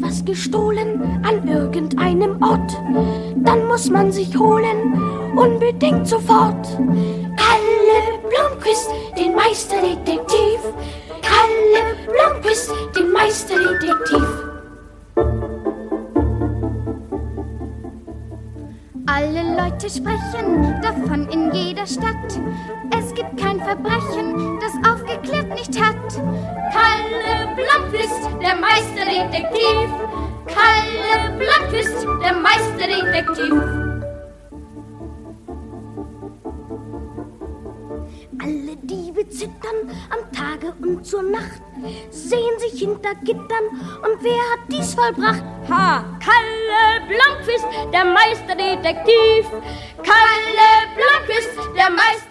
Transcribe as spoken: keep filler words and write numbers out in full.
etwas gestohlen an irgendeinem Ort. Dann muss man sich holen, unbedingt sofort. Kalle Blomqvist, den Meisterdetektiv. Kalle Blomqvist, den Meisterdetektiv. Alle Leute sprechen davon in jeder Stadt. Es gibt kein Verbrechen, das aufgeklärt nicht hat. Kalle Blomqvist, der Meisterdetektiv. Kalle Blomqvist, der Meisterdetektiv. Alle Diebe zittern am Tage und zur Nacht, sehen sich hinter Gittern und wer hat dies vollbracht? Ha, Kalle Blomqvist, der Meisterdetektiv. Kalle Blomqvist, der Meisterdetektiv.